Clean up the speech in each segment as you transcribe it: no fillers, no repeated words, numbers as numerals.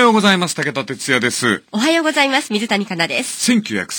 ようございます。武田哲也です。 おはようございます。水谷香奈です。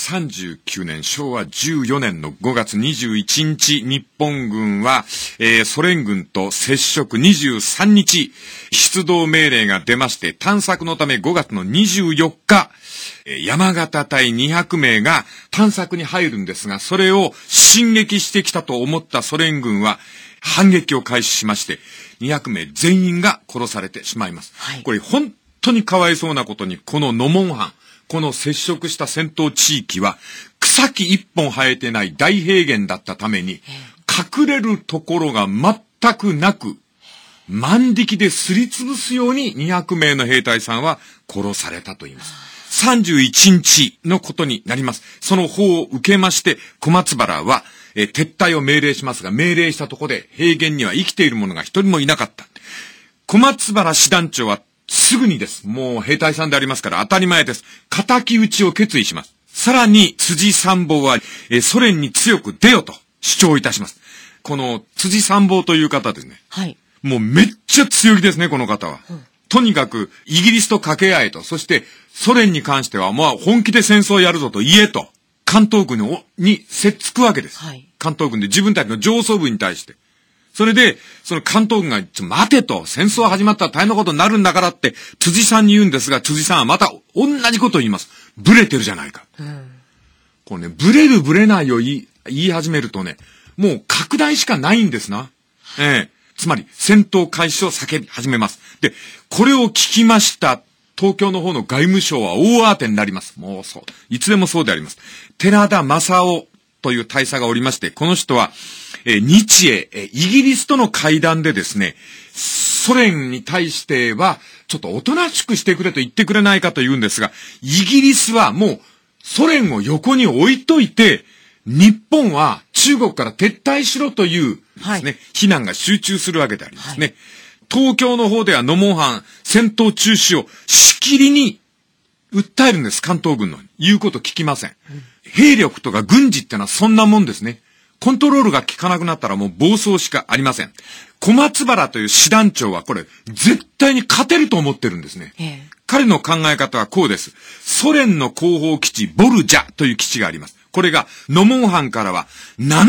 1939年昭和14年の5月21日、日本軍は、ソ連軍と接触23日、出動命令が出まして、探索のため5月の24日、山形隊200名が探索に入るんですが、それを進撃してきたと思ったソ連軍は反撃を開始しまして、200名全員が殺されてしまいます。はい、これ本当にかわいそうなことに、このノモンハン、この接触した戦闘地域は草木一本生えてない大平原だったために、隠れるところが全くなく、万力ですりつぶすように200名の兵隊さんは殺されたと言います。31日のことになります。その報を受けまして、小松原は、撤退を命令しますが、命令したところで平原には生きている者が一人もいなかった。小松原師団長はすぐにです。もう兵隊さんでありますから当たり前です。敵討ちを決意します。さらに辻参謀は、ソ連に強く出よと主張いたします。この辻参謀という方ですね。 はい。 もうめっちゃ強気ですね、この方は。とにかくイギリスと掛け合えと、そしてソ連に関してはまあ本気で戦争をやるぞと言えと、関東軍にせっつくわけです。はい。関東軍で自分たちの上層部に対して。それで、その関東軍が、待てと、戦争始まったら大変なことになるんだからって、辻さんに言うんですが、辻さんはまた同じことを言います。ブレてるじゃないか。こうね、ブレるブレないを言い始めるとね、もう拡大しかないんですな。つまり、戦闘開始を叫び始めます。で、これを聞きました。東京の方の外務省は大慌てになります。もうそう。いつでもそうであります。寺田正夫という大佐がおりまして、この人は、日英、イギリスとの会談でですね、ソ連に対しては、ちょっとおとなしくしてくれと言ってくれないかと言うんですが、イギリスはもう、ソ連を横に置いといて、日本は中国から撤退しろというですね、非難が集中するわけでありますね。はい、東京の方ではノモンハン戦闘中止をしきりに訴えるんです、関東軍の。言うこと聞きません。兵力とか軍事ってのはそんなもんですね。コントロールが効かなくなったらもう暴走しかありません。小松原という師団長はこれ絶対に勝てると思ってるんですね。彼の考え方はこうです。ソ連の後方基地ボルジャという基地があります。これがノモンハンからは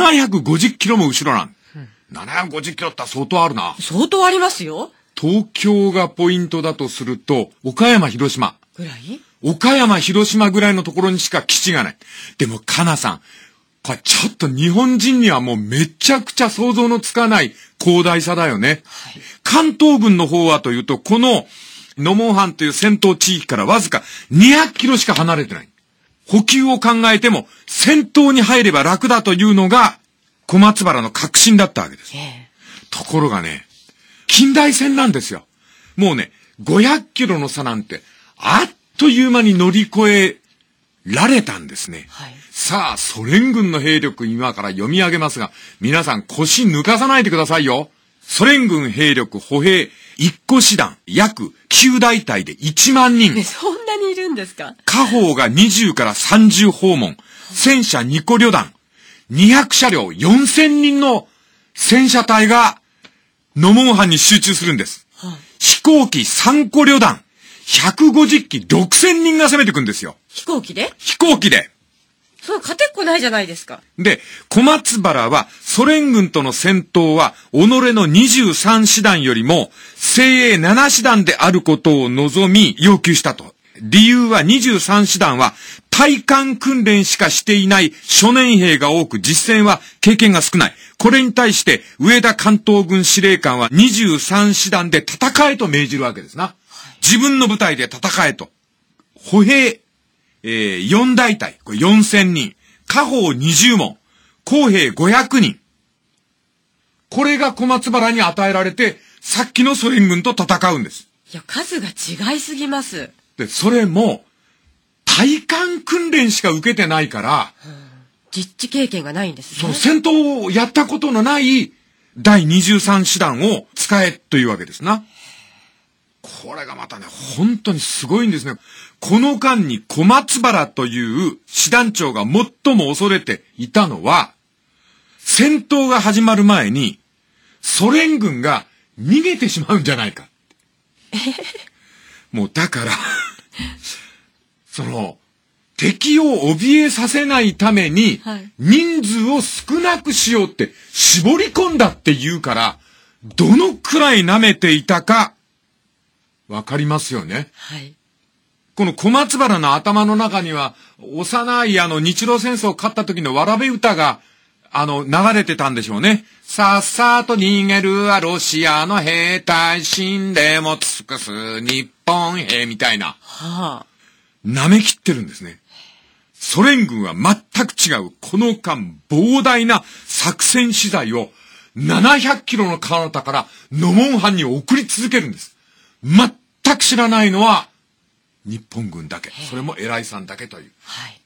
750キロも後ろなん。750キロって相当あるな。 相当ありますよ。 東京がポイントだとすると、岡山広島。 ぐらい？ 岡山広島ぐらいのところにしか基地がない。でもかなさん、これちょっと日本人にはもうめちゃくちゃ想像のつかない広大さだよね。はい、関東軍の方はというと、このノモンハンという戦闘地域からわずか200キロしか離れてない。補給を考えても戦闘に入れば楽だというのが小松原の確信だったわけです。ところがね、近代戦なんですよ。もうね、500キロの差なんてあっという間に乗り越えられたんですね。はい、さあ、ソ連軍の兵力今から読み上げますが、皆さん腰抜かさないでくださいよ。ソ連軍兵力歩兵1個師団約9大隊で1万人。 そんなにいるんですか？ 火砲が20から30砲門、戦車2個旅団、200車両4000人の戦車隊がノモンハンに集中するんです。飛行機3個旅団、150機6000人が攻めていくんですよ。 飛行機で？ 飛行機で。 そう、勝てっこないじゃないですか。 で、小松原は、ソ連軍との戦闘は、己の23師団よりも、精鋭7師団であることを望み、要求したと。理由は23師団は、体感訓練しかしていない初年兵が多く、実戦は経験が少ない。これに対して、上田関東軍司令官は23師団で戦えと命じるわけですな。自分の部隊で戦えと。歩兵、4大隊、これ4000人。火砲20門。工兵500人。これが小松原に与えられて、さっきのソ連軍と戦うんです。 いや、数が違いすぎます。 で、それも、体感訓練しか受けてないから、 実地経験がないんですね。 その戦闘をやったことのない第23師団を使えというわけですな。これがまたね、本当にすごいんですね。この間に小松原という師団長が最も恐れていたのは、戦闘が始まる前に、ソ連軍が逃げてしまうんじゃないか。 もうだから、敵を怯えさせないために、人数を少なくしようって絞り込んだって言うから、どのくらい舐めていたか、わかりますよね。 はい。 この小松原の頭の中には、幼い日露戦争を勝った時のわらべ歌が、流れてたんでしょうね。さっさと逃げるはロシアの兵隊、死んでも尽くす日本兵みたいな。 はあ。 舐め切ってるんですね。ソ連軍は全く違う、この間膨大な作戦資材を700キロの彼方からノモン藩に送り続けるんです。全く知らないのは日本軍だけ。それも偉いさんだけという。 はい。